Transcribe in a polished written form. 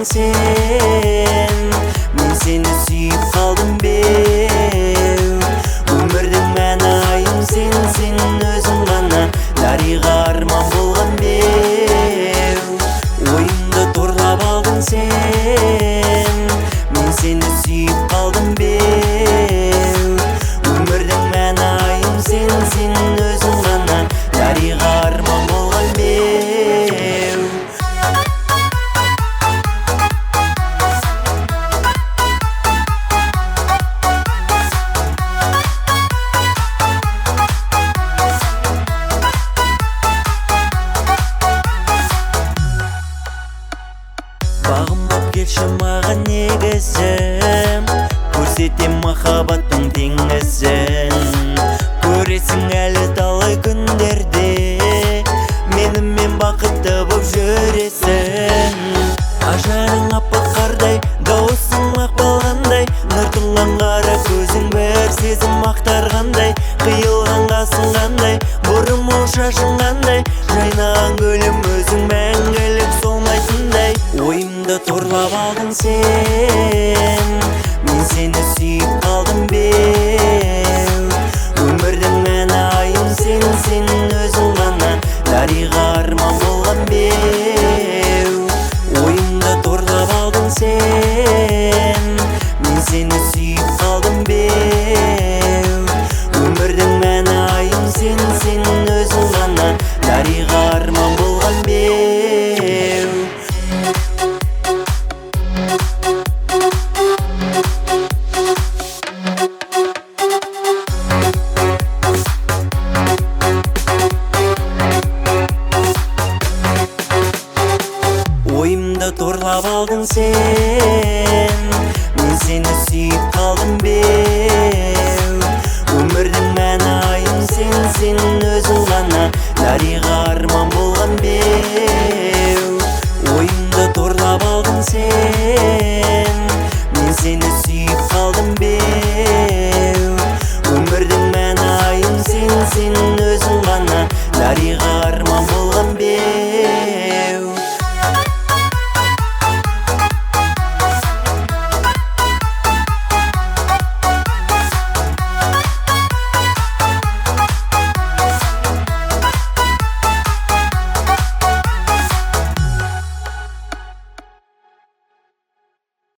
алдың сен, мен сені сүйіп қалдым беу. Өмірдің мәні айым сен, сен өзің ғана, дариға арман болған беу. Ойымды торлап алдың сен, мен сені сүйіп қалдым беу. Өмірдің мәні айым сен, сен өзің ғана, дариға арман болған беу. Бағым боп келші маған негізім, көрсетем махаббаттың теңізін. Көресің әлі талай күндерде, менімен бақытты боп жүресің. Ажарың аппақ қардай, дауысың мақпалғандай, нұр тұнған қара көзің бір сезім ақтарғандай. Қиылған қасың қандай, бұрымың шашың қандай, жайнаған гүлім өзің мәңгілік солмайтындай. Ойымды торлап алдың сен, мен сені сүйіп қалдым беу. Өмірдің мәні айым сен, сен өзің ғана, дариға арман болған беу. Ойымды торлап алдың сен, мен сені сүйіп қалдым беу. Өмірдің мәні айым сен, сен өзің ғана, дариға арман болған беу. Ойымды торлап алдың сен, мен сені сүйіп қалдым беу. Өмірдің мәні айым сен, сен өзің ғана, дариға